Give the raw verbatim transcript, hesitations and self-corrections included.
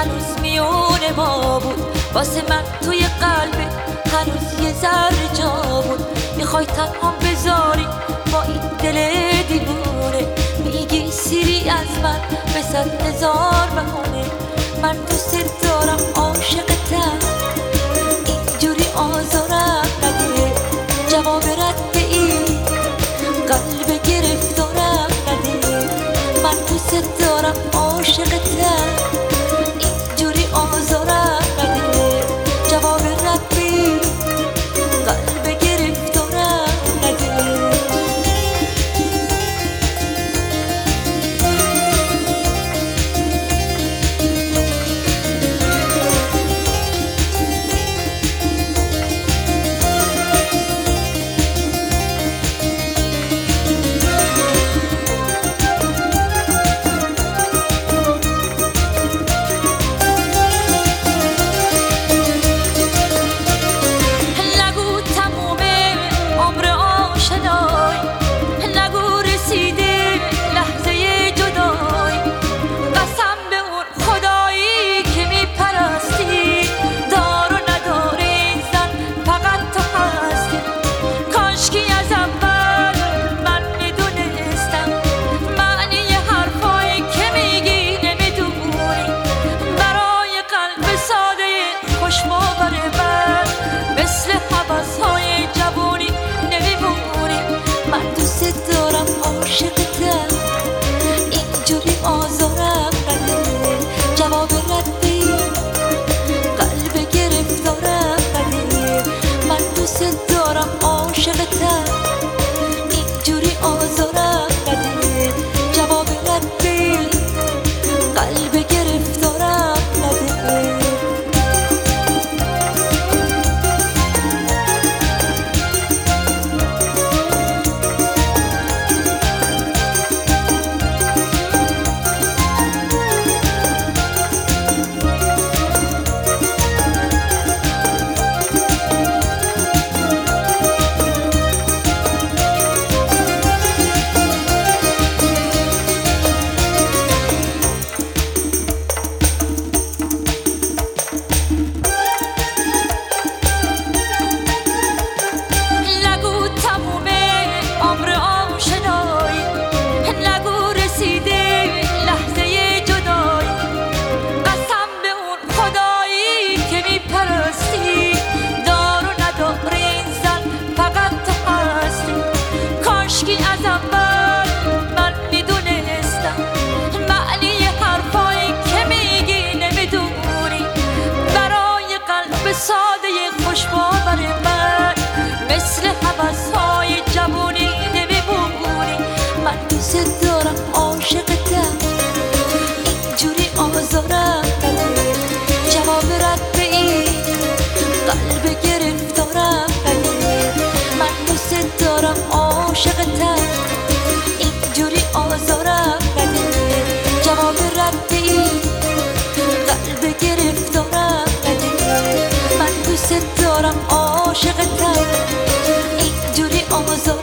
هنوز میونه ما بود، واسه من توی قلبه هنوز یه ذره جا بود. میخوای تنها بذاری با این دل دیوونه، میگی سیری از من به صد هزار بهونه. من دوست دارم عاشقتم، اینجوری آزارم نده. جواب رد این قلب گرفتارم نده. من دوست دارم عاشقتم، اینجوری آزارم نده. جواب رد این قلب گرفتارم نده. اینجوری آزارم نده. جواب ردی قلب گرفتارم نده. من دوست دارم عاشقتم، اینجوری آزارم نده. جواب ردی قلب گرفتارم نده. ساده خوش باور من مثل حوضهای جوونی نمیمونی. من دوست دارم عاشقتم، اینجوری آزارم نده. جواب رد این قلب گرفتارم نده. من دوست دارم عاشقتم، اینجوری آزارم نده. جواب رد این قلب گرفتارم نده. من دوست دارم عاشقتم، اینجوری آزار